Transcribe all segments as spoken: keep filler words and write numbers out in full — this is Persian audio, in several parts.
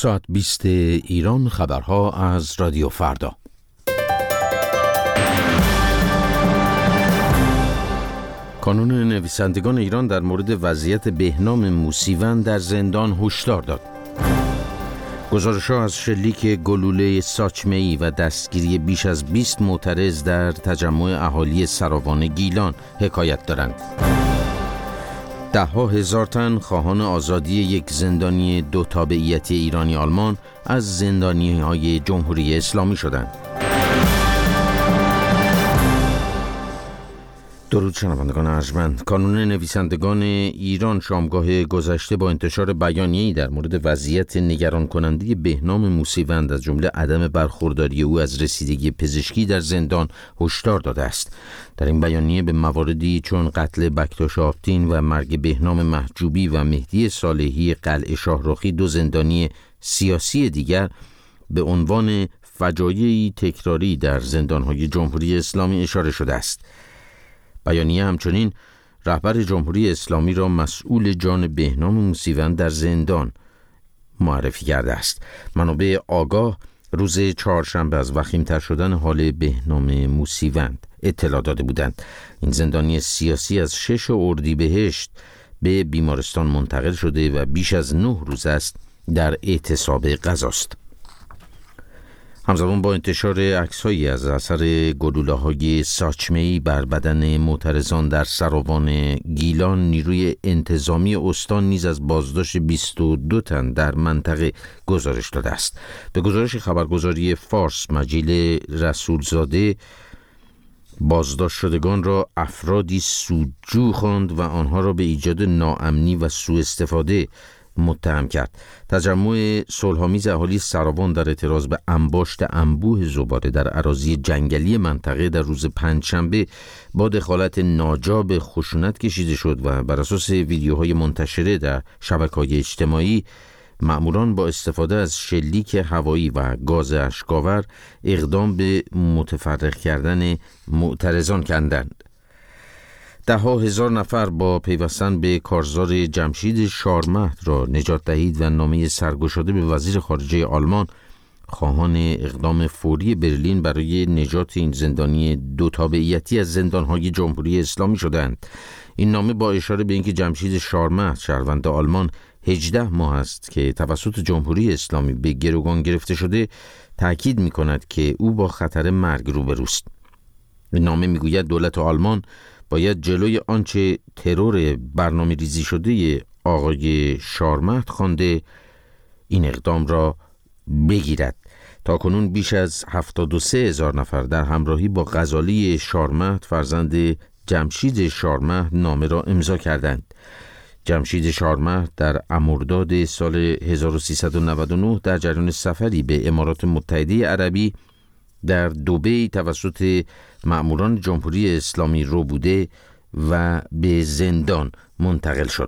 ساعت بیست ایران، خبرها از رادیو فردا. کانون نویسندگان ایران در مورد وضعیت بهنام موسیوند در زندان هشدار داد. گزارش‌ها از شلیک گلوله ساچمه‌ای و دستگیری بیش از بیست معترض در تجمع اهالی سراوان گیلان حکایت دارند. ده ها هزار تن خواهان آزادی یک زندانی دو تابعیتی ایرانی آلمان از زندانی‌های جمهوری اسلامی شدند. درود شنوندگان ارجمند. کانون نویسندگان ایران شامگاه گذشته با انتشار بیانیه‌ای در مورد وضعیت نگران کننده بهنام موسیوند از جمله عدم برخورداری او از رسیدگی پزشکی در زندان هشدار داده است. در این بیانیه به مواردی چون قتل بکتاش آبتین و مرگ بهنام محجوبی و مهدی صالحی قلعه شاهرخی، دو زندانی سیاسی دیگر، به عنوان فجایعی تکراری در زندان‌های جمهوری اسلامی اشاره شده است. بیانیه همچنین رهبر جمهوری اسلامی را مسئول جان بهنام موسیوند در زندان معرفی کرده است. منابع آگاه روز چهارشنبه از وخیم‌تر شدن حال بهنام موسیوند اطلاع داده بودند. این زندانی سیاسی از شش اردیبهشت به بیمارستان منتقل شده و بیش از نه روز است در اعتصاب غذاست. همزمان با انتشار عکس‌هایی از اثر گلوله‌های ساچمه‌ای بر بدن معترضان در سراوان گیلان، نیروی انتظامی استان نیز از بازداشت بیست و دو تن در منطقه گزارش داده است. به گزارش خبرگزاری فارس مجله رسولزاده، بازداشت شدگان را افرادی سودجو خواند و آنها را به ایجاد ناامنی و سوء استفاده متهم کرد. تجمع صلح‌آمیز اهالی سراوان در اعتراض به انباشت انبوه زباله در اراضی جنگلی منطقه در روز پنجشنبه با دخالت ناجا به خشونت کشیده شد و بر اساس ویدیوهای منتشره در شبکه‌های اجتماعی، مأموران با استفاده از شلیک هوایی و گاز اشک‌آور اقدام به متفرق کردن معترضان کردند. ده ها هزار نفر با پیوستن به کارزار جمشید شارمهد را نجات دهید و نامه سرگشاده به وزیر خارجه آلمان خواهان اقدام فوری برلین برای نجات این زندانی دو تابعیتی از زندان‌های جمهوری اسلامی شدند. این نامه با اشاره به اینکه جمشید شارمهد شهروند آلمان هجده ماه است که توسط جمهوری اسلامی به گروگان گرفته شده، تأکید می‌کند که او با خطر مرگ روبروست. این نامه می‌گوید دولت آلمان باید جلوی آنچه ترور برنامه ریزی شده آقای شارمهد خوانده این اقدام را بگیرد. تاکنون بیش از هفتاد و سه هزار نفر در همراهی با غزالی شارمهد فرزند جمشید شارمهد نامه را امضا کردند. جمشید شارمهد در مرداد سال هزار و سیصد و نود و نه در جریان سفری به امارات متحده عربی در دبی توسط مأموران جمهوری اسلامی رو بوده و به زندان منتقل شد.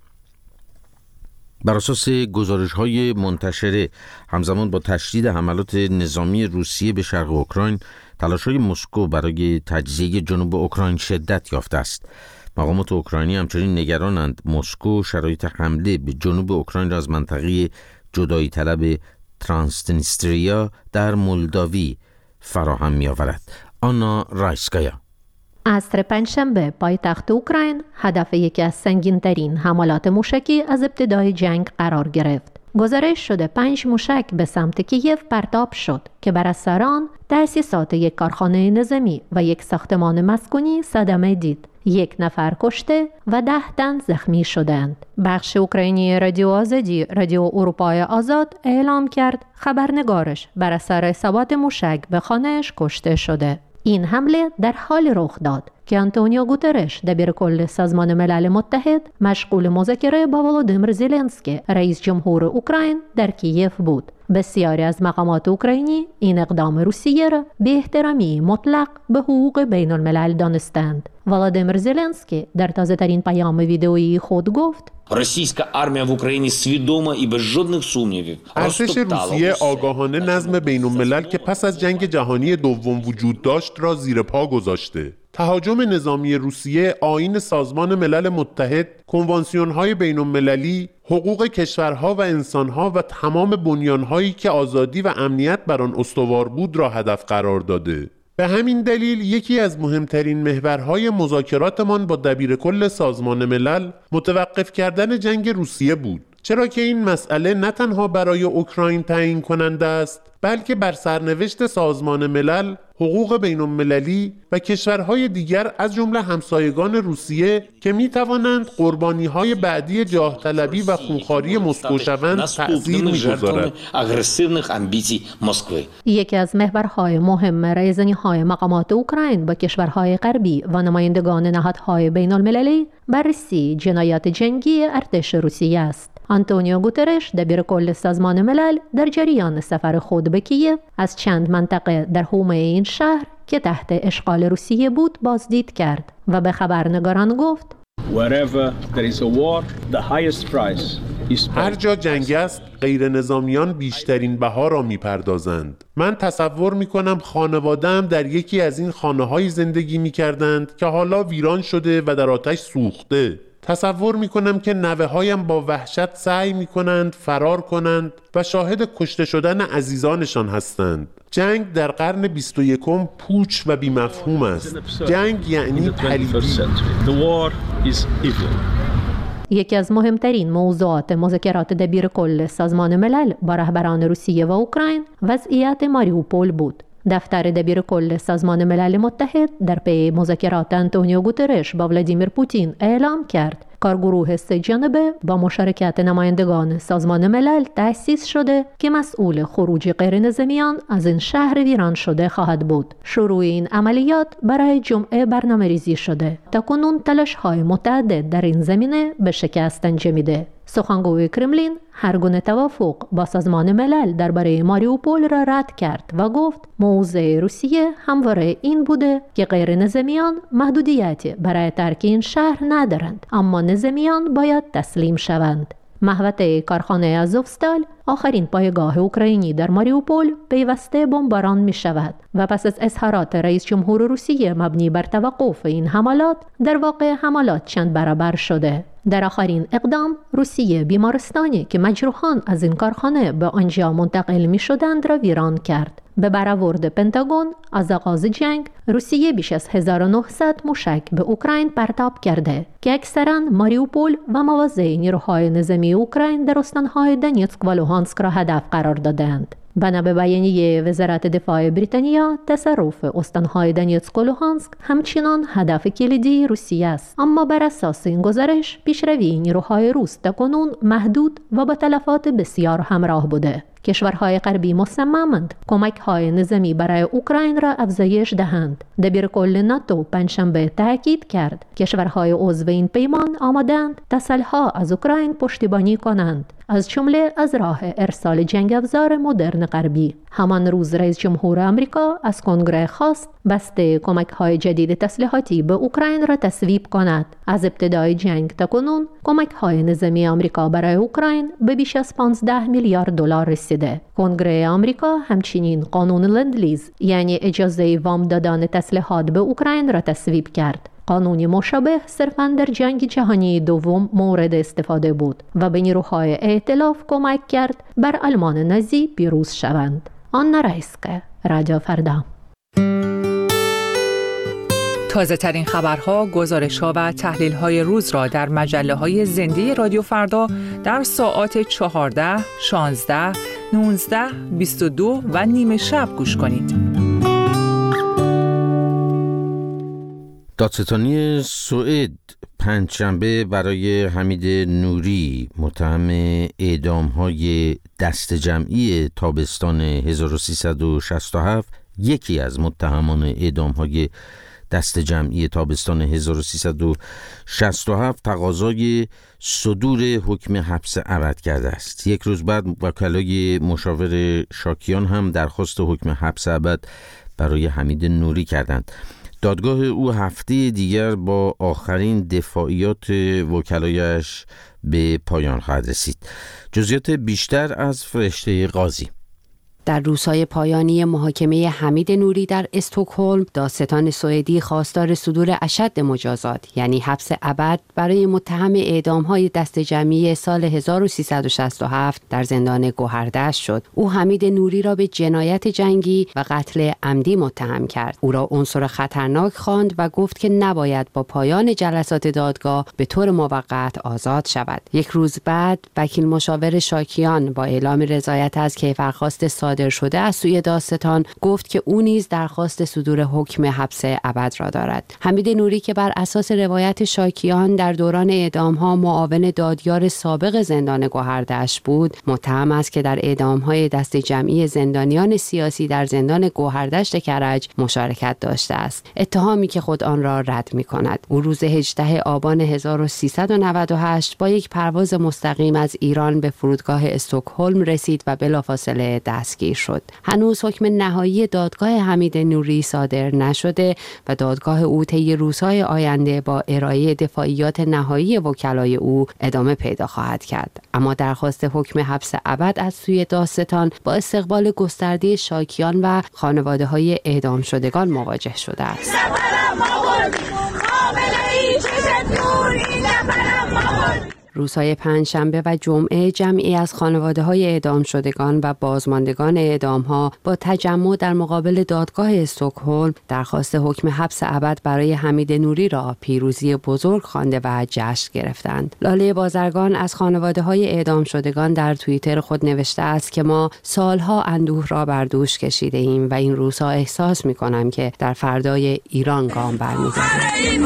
بر اساس گزارش‌های منتشره، همزمان با تشدید حملات نظامی روسیه به شرق اوکراین، تلاش‌های مسکو برای تجزیه جنوب اوکراین شدت یافته است. مقامات اوکراینی همچنین نگرانند مسکو شرایط حمله به جنوب اوکراین را از منطقه جدایی طلب ترانسنیستریا در مولداوی فراهم می آورد. آنا رایسکایا. عصر پنجشنبه پایتخت اوکراین هدف یکی از سنگین‌ترین حملات موشکی از ابتدای جنگ قرار گرفت. گزارش شده پنج موشک به سمت کییف پرتاب شد که بر اثر آن تأسیسات یک کارخانه نظامی و یک ساختمان مسکونی صدمه دید. یک نفر کشته و ده تن زخمی شدند. بخش اوکراینی رادیو آزادی، رادیو اروپای آزاد، اعلام کرد خبرنگارش بر اثر اصابات موشک به خانه‌اش کشته شده. این حمله در حال رخ داد که آنتونیو گوترش دبیرکل سازمان ملل متحد مشغول مذاکره با ولادیمیر زلنسکی رئیس جمهور اوکراین در کییف بود. بسیاری از مقامات اوکراینی این اقدام روسیه را به احترامی مطلق به حقوق بین الملل دانستند. ولادیمیر زلنسکی در تازه‌ترین پیام ویدئویی خود گفت: Російська армія в Україні свідома і без жодних сумнівів ارتش روسیه آگاهانه نظم بین الملل که پس از جنگ جهانی دوم وجود داشت را زیر پا گذاشته. تهاجم نظامی روسیه آیین سازمان ملل متحد، کنوانسیون‌های بین‌المللی، حقوق کشورها و انسانها و تمام بنیان‌هایی که آزادی و امنیت بر آن استوار بود را هدف قرار داده. به همین دلیل یکی از مهمترین محورهای مذاکراتمان با دبیرکل سازمان ملل متوقف کردن جنگ روسیه بود، چرا که این مسئله نه تنها برای اوکراین تعیین کننده است، بلکه بر سرنوشت سازمان ملل، حقوق بین‌المللی و کشورهای دیگر از جمله همسایگان روسیه که می توانند قربانی‌های بعدی جاه طلبی و خونخواری مسکو شوند تأثیر می‌گذارد. یکی از محورهای مهم رایزنی‌های مقامات اوکراین با کشورهای غربی و نمایندگان نهادهای بین‌المللی بررسی جنایات جنگی ارتش روسیه است. آنتونیو گوترش دبیرکل سازمان ملل در جریان سفر خود به کییف از چند منطقه در حومه این شهر که تحت اشغال روسیه بود بازدید کرد و به خبرنگاران گفت هر جا جنگ است غیر نظامیان بیشترین بها را می پردازند. من تصور می کنم خانواده‌ام در یکی از این خانه‌های زندگی می کردند که حالا ویران شده و در آتش سوخته. تصور می کنم که نوه هایم با وحشت سعی می کنند فرار کنند و شاهد کشته شدن عزیزانشان هستند. جنگ در قرن بیست و یکم پوچ و بی‌مفهوم است. جنگ یعنی پلیدی. یکی از مهمترین موضوعات مذاکرات دبیرکل سازمان ملل با رهبران روسیه و اوکراین وضعیت ماریوپول بود. دفتر دبیرکل سازمان ملل متحد در پی مذاکرات آنتونیو گوترش با ولادیمیر پوتین اعلام کرد کارگروه سه جانبه با مشارکت نمایندگان سازمان ملل تأسیس شده که مسئول خروج غیرنظامیان از این شهر ویران شده خواهد بود. شروع این عملیات برای جمعه برنامه‌ریزی شده. تاکنون تلاش‌های متعدد در این زمینه به شکست انجامیده. سخنگوی کرملین هر گونه توافق با سازمان ملل درباره ماریوپول را رد کرد و گفت موضع روسیه همواره این بوده که غیر نظامیان محدودیتی برای ترک این شهر ندارند، اما نظامیان باید تسلیم شوند. محوطه کارخانه آزوفستال، آخرین پایگاه اوکراینی در ماریوپول، پیوسته بمباران می شود و پس از اظهارات رئیس جمهور روسیه مبنی بر توقف این حملات، در واقع حملات چند برابر شده. در آخرین اقدام، روسیه بیمارستانی که مجروحان از این کارخانه به آنجا منتقل می شدند را ویران کرد. به برآورد پنتاگون، از آغاز جنگ، روسیه بیش از هزار و نهصد موشک به اوکراین پرتاب کرده که اکثراً ماریوپول و مواضع نیروهای نظامی اوکراین در استانهای دونیتسک و لوهانسک را هدف قرار دادند. بنا به بیانیه وزارت دفاع بریتانیا، تصرف استانهای دونیتسک و لوهانسک همچنان هدف کلیدی روسیه است، اما بر اساس این گزارش پیشروی نیروهای روس تاکنون محدود و با تلفات بسیار همراه بوده. کشورهای غربی مصممند کمک‌های نظامی برای اوکراین را افزایش دهند. دبیرکل ناتو پنجشنبه تاکید کرد کشورهای عضو این پیمان آماده‌اند تسلح‌ها از اوکراین پشتیبانی کنند، از جمله از راه ارسال جنگ افزار مدرن غربی. همان روز رئیس جمهور آمریکا از کنگره خواست بسته کمک‌های جدید تسلیحاتی به اوکراین را تصویب کند. از ابتدای جنگ تا کنون کمک‌های نظامی آمریکا برای اوکراین به بیش از پانزده میلیارد دلار رسیده. کنگره آمریکا همچنین قانون لندلیز، یعنی اجازه وام دادن تسلیحات به اوکراین را تصویب کرد. قانونی مشابه صرفاً در جنگ جهانی دوم مورد استفاده بود و به نیروهای ائتلاف کمک کرد بر آلمان نازی پیروز شوند. آن رایسکه، رادیو فردا. تازه ترین خبرها، گزارش‌ها و تحلیل‌های روز را در مجله‌های زنده رادیو فردا در ساعات چهارده، شانزده، نوزده، بیست و دو و نیمه شب گوش کنید. دادستانی سوئد پنجشنبه برای حمید نوری متهم اعدام‌های دست جمعی تابستان هزار و سیصد و شصت و هفت، یکی از متهمان اعدام‌های دست جمعی تابستان هزار و سیصد و شصت و هفت تقاضای صدور حکم حبس ابد کرده است. یک روز بعد وکلای مشاور شاکیان هم درخواست حکم حبس ابد برای حمید نوری کردند. دادگاه او هفته دیگر با آخرین دفاعیات وکلایش به پایان خواهد رسید. جزئیات بیشتر از فرشته قاضی. در روزهای پایانی محاکمه حمید نوری در استکهلم، دادستان سوئدی خواستار صدور اشد مجازات یعنی حبس ابد برای متهم اعدام‌های دست جمعی سال هزار و سیصد و شصت و هفت در زندان گوهردشت شد. او حمید نوری را به جنایت جنگی و قتل عمدی متهم کرد. او را عنصر خطرناک خواند و گفت که نباید با پایان جلسات دادگاه به طور موقت آزاد شود. یک روز بعد وکیل مشاور شاکیان با اعلام رضایت از کیفرخواست صادر شده از سوی دادستان گفت که او نیز درخواست صدور حکم حبس ابد را دارد. حمید نوری که بر اساس روایت شاکیان در دوران اعدام‌ها معاون دادیار سابق زندان گوهردشت بود، متهم است که در اعدام‌های دست جمعی زندانیان سیاسی در زندان گوهردشت کرج مشارکت داشته است، اتهامی که خود آن را رد می‌کند. او روز هجدهم آبان هزار و سیصد و نود و هشت با یک پرواز مستقیم از ایران به فرودگاه استکهلم رسید و بلافاصله دستگیر شد. هنوز حکم نهایی دادگاه حمید نوری صادر نشده و دادگاه او طی روزهای آینده با ارائه دفاعیات نهایی وکلای او ادامه پیدا خواهد کرد. اما درخواست حکم حبس ابد از سوی دادستان با استقبال گسترده شاکیان و خانواده‌های اعدام شدگان مواجه شده است. روزهای پنجشنبه و جمعه جمعی از خانواده‌های اعدام شدگان و بازماندگان اعدام‌ها با تجمع در مقابل دادگاه استکهلم درخواست حکم حبس ابد برای حمید نوری را پیروزی بزرگ خوانده و جشن گرفتند. لاله بازرگان از خانواده‌های اعدام شدگان در توییتر خود نوشته است که ما سالها اندوه را بر دوش کشیده ایم و این روزها احساس می‌کنم که در فردای ایران گام برمی‌داریم.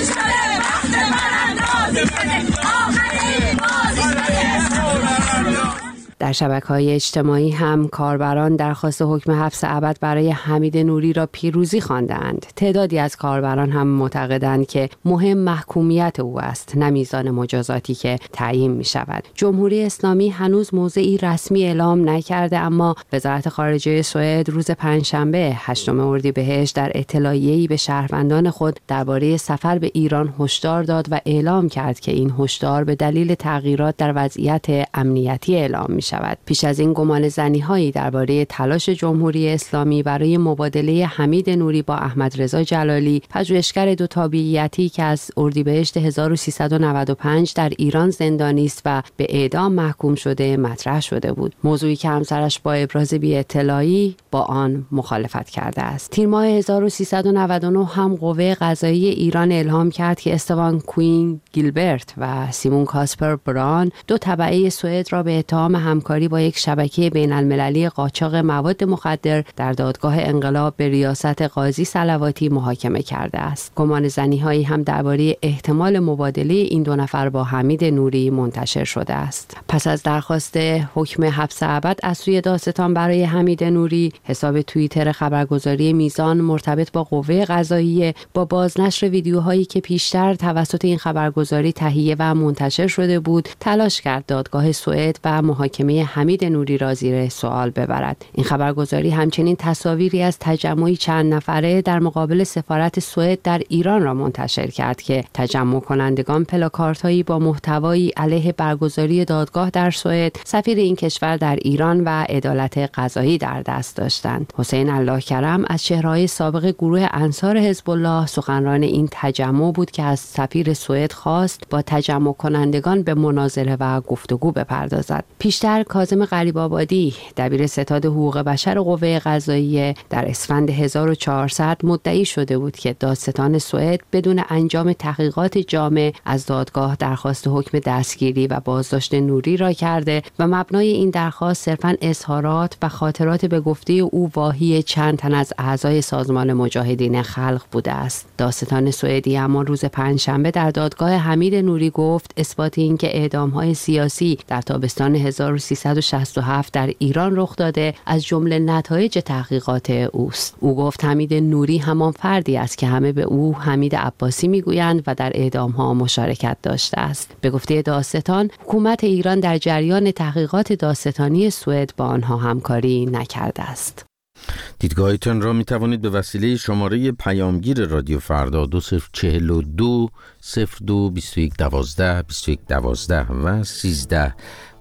در شبکه‌های اجتماعی هم کاربران درخواست حکم حبس ابد برای حمید نوری را پیروزی خواندند. تعدادی از کاربران هم معتقدند که مهم محکومیت او است، نه میزان مجازاتی که تعیین می شود. جمهوری اسلامی هنوز موضعی رسمی اعلام نکرده، اما وزارت خارجه سوئد روز پنجشنبه هشتم اردیبهشت در اطلاعیه‌ای به شهروندان خود درباره سفر به ایران هشدار داد و اعلام کرد که این هشدار به دلیل تغییرات در وضعیت امنیتی اعلام می شود. پیش از این گمان زنی‌هایی درباره تلاش جمهوری اسلامی برای مبادله حمید نوری با احمد رضا جلالی، پژوهشگر دو تابعیتی که از اردیبهشت هزار و سیصد و نود و پنج در ایران زندانی است و به اعدام محکوم شده، مطرح شده بود. موضوعی که همسرش با ابراز بی‌اطلاعی با آن مخالفت کرده است. تیر ماه هزار و سیصد و نود و نه هم قوه قضاییه ایران اعلام کرد که استوان کوین گیلبرت و سیمون کاسپر بران، دو تبعه سوئد را به اتهام همکاری با یک شبکه بین‌المللی قاچاق مواد مخدر در دادگاه انقلاب به ریاست قاضی صلواتی محاکمه کرده است. گمان زنی‌هایی هم درباره احتمال مبادله این دو نفر با حمید نوری منتشر شده است. پس از درخواست حکم حبس ابد از سوی دادستان برای حمید نوری، حساب توییتر خبرگزاری میزان مرتبط با قوه قضاییه با بازنشر ویدیوهایی که پیشتر توسط این خبرگزاری تهیه و منتشر شده بود، تلاش کرد دادگاه سوئد و محاکمه حمید نوری را زیر سوال ببرد. این خبرگزاری همچنین تصاویری از تجمعی چند نفره در مقابل سفارت سوئد در ایران را منتشر کرد که تجمع کنندگان پلاکاردهایی با محتوایی علیه برگزاری دادگاه در سوئد، سفیر این کشور در ایران و عدالت قضایی در دست داشتند. حسین الله کرم از چهره‌های سابق گروه انصار حزب الله سخنران این تجمع بود که از سفیر سوئد خواست با تجمع کنندگان به مناظره و گفتگو بپردازد. پیشتر کاظم غریب‌آبادی، دبیر ستاد حقوق بشر قوه قضاییه، در اسفند هزار و چهارصد مدعی شده بود که دادستان سوئد بدون انجام تحقیقات جامع از دادگاه درخواست حکم دستگیری و بازداشت نوری را کرده و مبنای این درخواست صرفاً اظهارات و خاطرات به گفته او واهی چند تن از اعضای سازمان مجاهدین خلق بوده است. دادستان سوئدی اما روز پنجشنبه در دادگاه حمید نوری گفت اثبات این که اعدام‌های سیاسی در تابستان هزار و سیصد و شصت و هفت در ایران رخ داده از جمله نتایج تحقیقات اوست. او گفت حمید نوری همان فردی است که همه به او حمید عباسی میگویند و در اعدام‌ها مشارکت داشته است. به گفته دادستان، حکومت ایران در جریان تحقیقات دادستانی سوئد با آنها همکاری نکرده است. دیدگاهتان را می توانید به وسیله شماره پیامگیر رادیو فردا دو صفر چهل و دو صفر دو بیست و یک دوازده بیست و یک دوازده و سیزده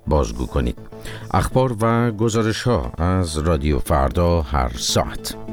بازگو کنید. اخبار و گزارش ها از رادیو فردا هر ساعت.